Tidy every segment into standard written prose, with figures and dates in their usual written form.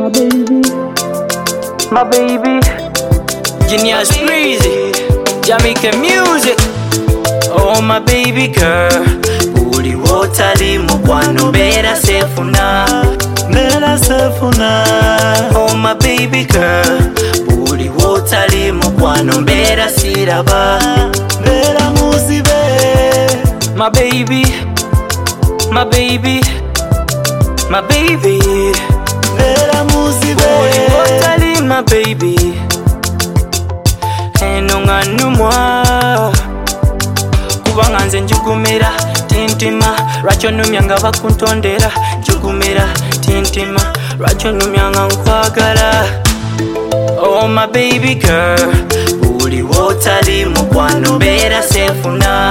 my baby, Genius Breezy, Jamaican music. Oh my baby girl, buli wotali mukwano bera sefuna. Oh my baby girl, buli wotali mukwano bera siraba. My baby, my baby, my baby, buli wotali my baby. Enonga numwa kubanga nze njugumira tintima lwaki onumya nga bakuntondera njugumira tintima lwaki onumya nga nkwagala. Oh my baby girl, buli wotali mukwano beera sefuna.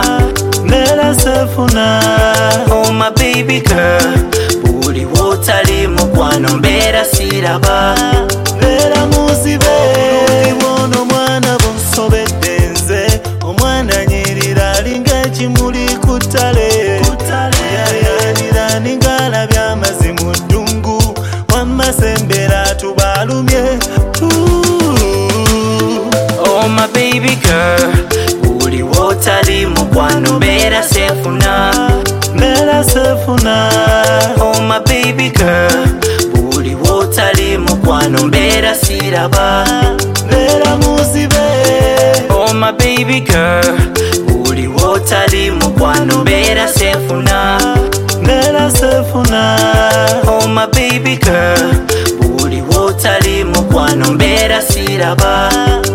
Oh my baby girl, buli wotali mukwano beera siraba. Omwana nyirira alinga ekimuli ku ttale, yayanira n'ingala by'amazzi mu ddungu, wamma sembera tubalumye. Oh my baby girl, buli wotali mukwano beera sefuna. Oh my baby girl, buli wotali mukwano beera siraba. Oh my baby girl, buli wotali mukwano beera sefuna. Oh my baby girl, buli wotali mukwano beera siraba.